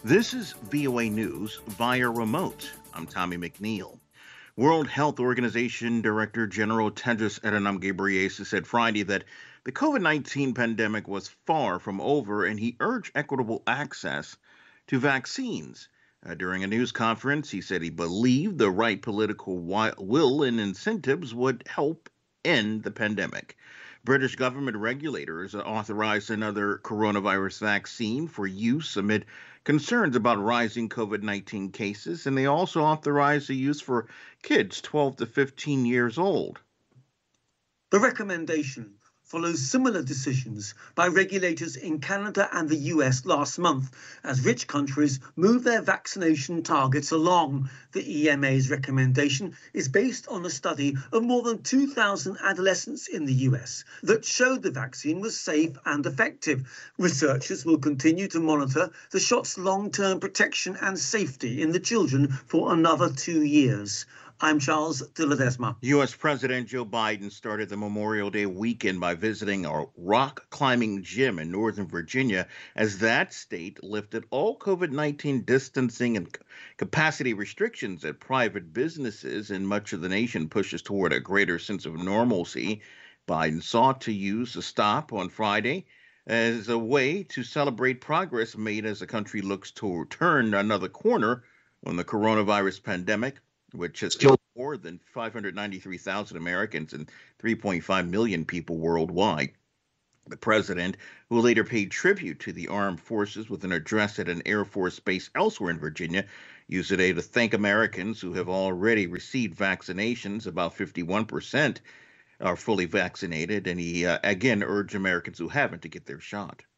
This is VOA News via remote. I'm Tommy McNeil. World Health Organization Director General Tedros Adhanom Ghebreyesus said Friday that the COVID-19 pandemic was far from over, and he urged equitable access to vaccines. During a news conference, he said he believed the right political will and incentives would help end the pandemic. British government regulators authorized another coronavirus vaccine for use amid concerns about rising COVID 19 cases, and they also authorized the use for kids 12 to 15 years old. The recommendation follows similar decisions by regulators in Canada and the US last month as rich countries move their vaccination targets along. The EMA's recommendation is based on a study of more than 2,000 adolescents in the US that showed the vaccine was safe and effective. Researchers will continue to monitor the shot's long-term protection and safety in the children for another 2 years. I'm Charles de Ledesma. U.S. President Joe Biden started the Memorial Day weekend by visiting a rock climbing gym in Northern Virginia as that state lifted all COVID 19 distancing and capacity restrictions at private businesses, and much of the nation pushes toward a greater sense of normalcy. Biden sought to use the stop on Friday as a way to celebrate progress made as the country looks to turn another corner on the coronavirus pandemic, which has killed more than 593,000 Americans and 3.5 million people worldwide. The president, who later paid tribute to the armed forces with an address at an Air Force base elsewhere in Virginia, used today to thank Americans who have already received vaccinations. About 51% are fully vaccinated, and he again urged Americans who haven't to get their shot.